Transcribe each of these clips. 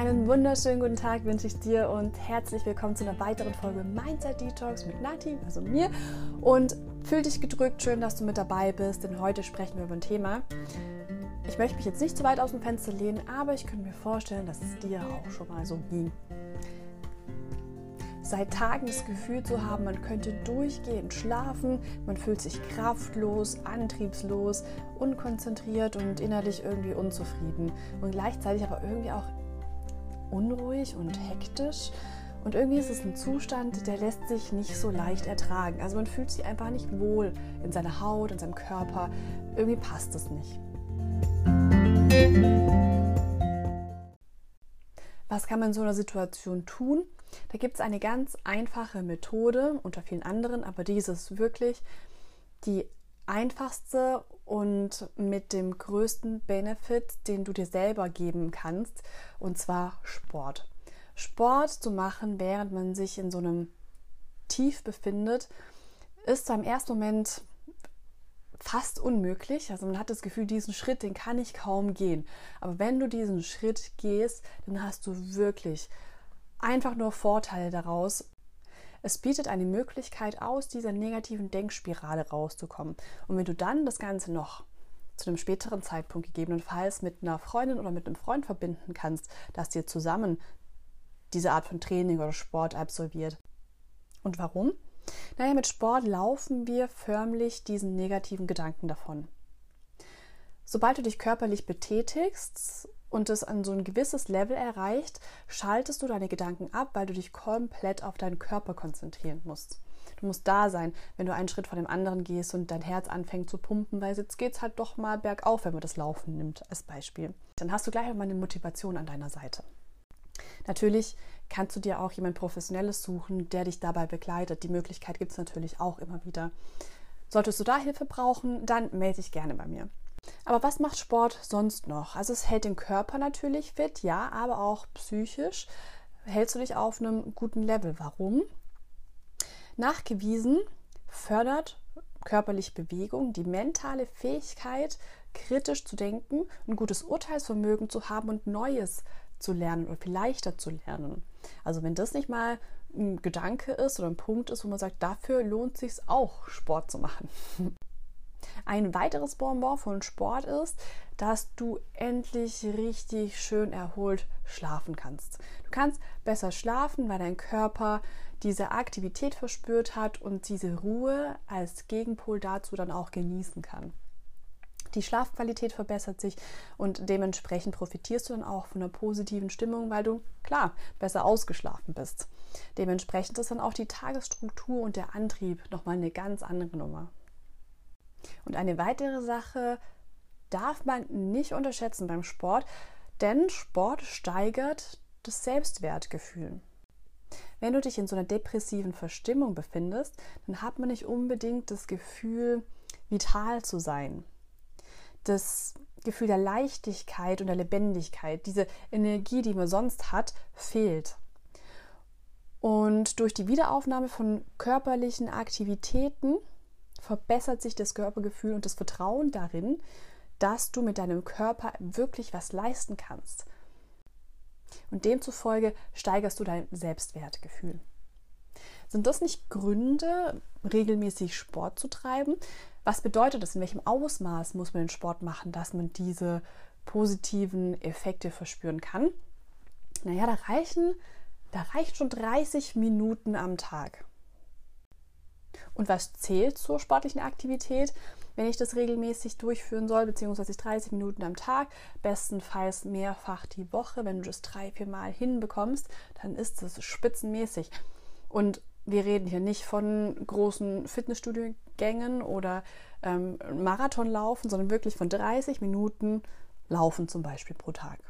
Einen wunderschönen guten Tag wünsche ich dir und herzlich willkommen zu einer weiteren Folge Mindset Detox mit Nati, also mir. Und fühl dich gedrückt, schön, dass du mit dabei bist, denn heute sprechen wir über ein Thema. Ich möchte mich jetzt nicht zu weit aus dem Fenster lehnen, aber ich könnte mir vorstellen, dass es dir auch schon mal so ging. Seit Tagen das Gefühl zu haben, man könnte durchgehend schlafen, man fühlt sich kraftlos, antriebslos, unkonzentriert und innerlich irgendwie unzufrieden und gleichzeitig aber irgendwie auch unruhig und hektisch. Und irgendwie ist es ein Zustand, der lässt sich nicht so leicht ertragen. Also man fühlt sich einfach nicht wohl in seiner Haut, in seinem Körper. Irgendwie passt es nicht. Was kann man in so einer Situation tun? Da gibt es eine ganz einfache Methode, unter vielen anderen, aber diese ist wirklich die einfachste und mit dem größten Benefit, den du dir selber geben kannst, und zwar Sport. Sport zu machen, während man sich in so einem Tief befindet, ist im ersten Moment fast unmöglich. Also man hat das Gefühl, diesen Schritt, den kann ich kaum gehen. Aber wenn du diesen Schritt gehst, dann hast du wirklich einfach nur Vorteile daraus. Es bietet eine Möglichkeit, aus dieser negativen Denkspirale rauszukommen. Und wenn du dann das Ganze noch zu einem späteren Zeitpunkt gegebenenfalls mit einer Freundin oder mit einem Freund verbinden kannst, dass ihr zusammen diese Art von Training oder Sport absolviert. Und warum? Naja, mit Sport laufen wir förmlich diesen negativen Gedanken davon. Sobald du dich körperlich betätigst und es an so ein gewisses Level erreicht, schaltest du deine Gedanken ab, weil du dich komplett auf deinen Körper konzentrieren musst. Du musst da sein, wenn du einen Schritt vor dem anderen gehst und dein Herz anfängt zu pumpen, weil jetzt geht es halt doch mal bergauf, wenn man das Laufen nimmt als Beispiel. Dann hast du gleich mal eine Motivation an deiner Seite. Natürlich kannst du dir auch jemand Professionelles suchen, der dich dabei begleitet. Die Möglichkeit gibt es natürlich auch immer wieder. Solltest du da Hilfe brauchen, dann melde dich gerne bei mir. Aber was macht Sport sonst noch? Also es hält den Körper natürlich fit, ja, aber auch psychisch hältst du dich auf einem guten Level. Warum? Nachgewiesen fördert körperliche Bewegung die mentale Fähigkeit, kritisch zu denken, ein gutes Urteilsvermögen zu haben und Neues zu lernen oder viel leichter zu lernen. Also wenn das nicht mal ein Gedanke ist oder ein Punkt ist, wo man sagt, dafür lohnt es sich auch, Sport zu machen. Ein weiteres Bonbon von Sport ist, dass du endlich richtig schön erholt schlafen kannst. Du kannst besser schlafen, weil dein Körper diese Aktivität verspürt hat und diese Ruhe als Gegenpol dazu dann auch genießen kann. Die Schlafqualität verbessert sich und dementsprechend profitierst du dann auch von einer positiven Stimmung, weil du, klar, besser ausgeschlafen bist. Dementsprechend ist dann auch die Tagesstruktur und der Antrieb nochmal eine ganz andere Nummer. Und eine weitere Sache darf man nicht unterschätzen beim Sport, denn Sport steigert das Selbstwertgefühl. Wenn du dich in so einer depressiven Verstimmung befindest, dann hat man nicht unbedingt das Gefühl, vital zu sein. Das Gefühl der Leichtigkeit und der Lebendigkeit, diese Energie, die man sonst hat, fehlt. Und durch die Wiederaufnahme von körperlichen Aktivitäten verbessert sich das Körpergefühl und das Vertrauen darin, dass du mit deinem Körper wirklich was leisten kannst. Und demzufolge steigerst du dein Selbstwertgefühl. Sind das nicht Gründe, regelmäßig Sport zu treiben? Was bedeutet das? In welchem Ausmaß muss man den Sport machen, dass man diese positiven Effekte verspüren kann? Naja, da reichen schon 30 Minuten am Tag. Und was zählt zur sportlichen Aktivität, wenn ich das regelmäßig durchführen soll, beziehungsweise 30 Minuten am Tag, bestenfalls mehrfach die Woche, wenn du das 3-4 Mal hinbekommst, dann ist das spitzenmäßig. Und wir reden hier nicht von großen Fitnessstudio-Gängen oder Marathonlaufen, sondern wirklich von 30 Minuten Laufen zum Beispiel pro Tag.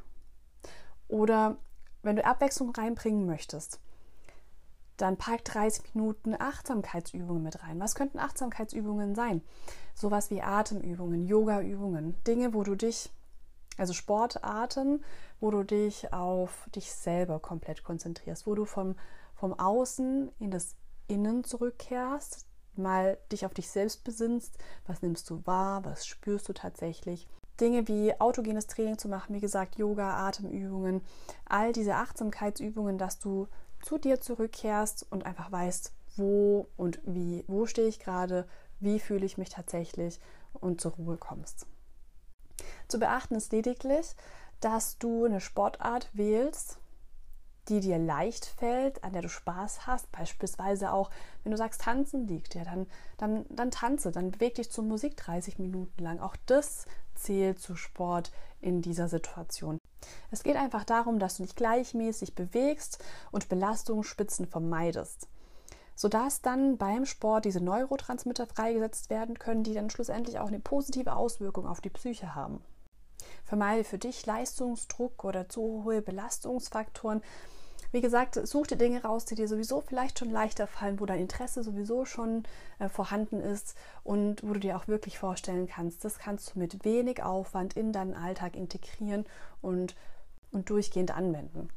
Oder wenn du Abwechslung reinbringen möchtest, dann pack 30 Minuten Achtsamkeitsübungen mit rein. Was könnten Achtsamkeitsübungen sein? Sowas wie Atemübungen, Yoga-Übungen, Dinge, also Sportarten, wo du dich auf dich selber komplett konzentrierst, wo du vom Außen in das Innen zurückkehrst, mal dich auf dich selbst besinnst, was nimmst du wahr, was spürst du tatsächlich Dinge wie autogenes Training zu machen, wie gesagt, Yoga, Atemübungen, all diese Achtsamkeitsübungen, dass du zu dir zurückkehrst und einfach weißt, wo und wie, wo stehe ich gerade, wie fühle ich mich tatsächlich und zur Ruhe kommst. Zu beachten ist lediglich, dass du eine Sportart wählst, die dir leicht fällt, an der du Spaß hast. Beispielsweise auch, wenn du sagst, tanzen liegt dir, dann tanze, dann beweg dich zur Musik 30 Minuten lang. Auch das zählt zu Sport in dieser Situation. Es geht einfach darum, dass du dich gleichmäßig bewegst und Belastungsspitzen vermeidest, sodass dann beim Sport diese Neurotransmitter freigesetzt werden können, die dann schlussendlich auch eine positive Auswirkung auf die Psyche haben. Vermeide für dich Leistungsdruck oder zu hohe Belastungsfaktoren. Wie gesagt, such dir Dinge raus, die dir sowieso vielleicht schon leichter fallen, wo dein Interesse sowieso schon vorhanden ist und wo du dir auch wirklich vorstellen kannst, das kannst du mit wenig Aufwand in deinen Alltag integrieren und durchgehend anwenden.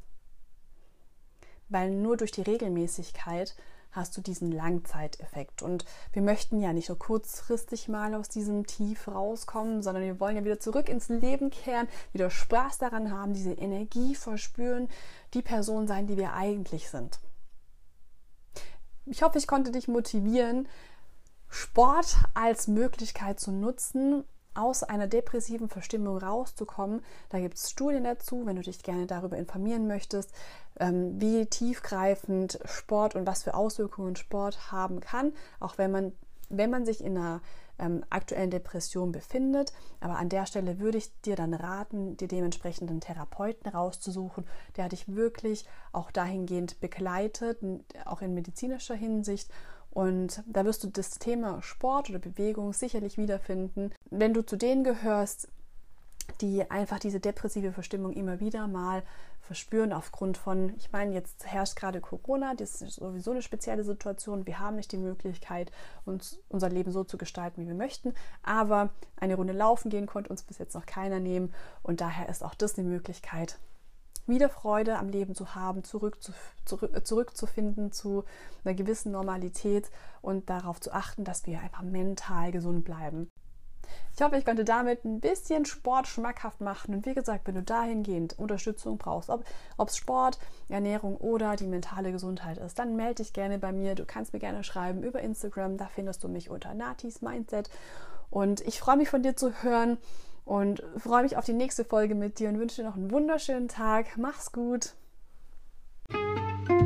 Weil nur durch die Regelmäßigkeit hast du diesen Langzeiteffekt. Und wir möchten ja nicht nur kurzfristig mal aus diesem Tief rauskommen, sondern wir wollen ja wieder zurück ins Leben kehren, wieder Spaß daran haben, diese Energie verspüren, die Person sein, die wir eigentlich sind. Ich hoffe, ich konnte dich motivieren, Sport als Möglichkeit zu nutzen, aus einer depressiven Verstimmung rauszukommen. Da gibt es Studien dazu, wenn du dich gerne darüber informieren möchtest, wie tiefgreifend Sport und was für Auswirkungen Sport haben kann, auch wenn man sich in einer aktuellen Depression befindet. Aber an der Stelle würde ich dir dann raten, dir dementsprechend einen Therapeuten rauszusuchen, der dich wirklich auch dahingehend begleitet, auch in medizinischer Hinsicht. Und da wirst du das Thema Sport oder Bewegung sicherlich wiederfinden. Wenn du zu denen gehörst, die einfach diese depressive Verstimmung immer wieder mal verspüren aufgrund von, ich meine, jetzt herrscht gerade Corona, das ist sowieso eine spezielle Situation. Wir haben nicht die Möglichkeit, uns unser Leben so zu gestalten, wie wir möchten. Aber eine Runde laufen gehen konnte uns bis jetzt noch keiner nehmen. Und daher ist auch das eine Möglichkeit, wieder Freude am Leben zu haben, zurückzufinden zu einer gewissen Normalität und darauf zu achten, dass wir einfach mental gesund bleiben. Ich hoffe, ich konnte damit ein bisschen Sport schmackhaft machen. Und wie gesagt, wenn du dahingehend Unterstützung brauchst, ob es Sport, Ernährung oder die mentale Gesundheit ist, dann melde dich gerne bei mir. Du kannst mir gerne schreiben über Instagram. Da findest du mich unter Natis Mindset. Und ich freue mich, von dir zu hören und freue mich auf die nächste Folge mit dir und wünsche dir noch einen wunderschönen Tag. Mach's gut!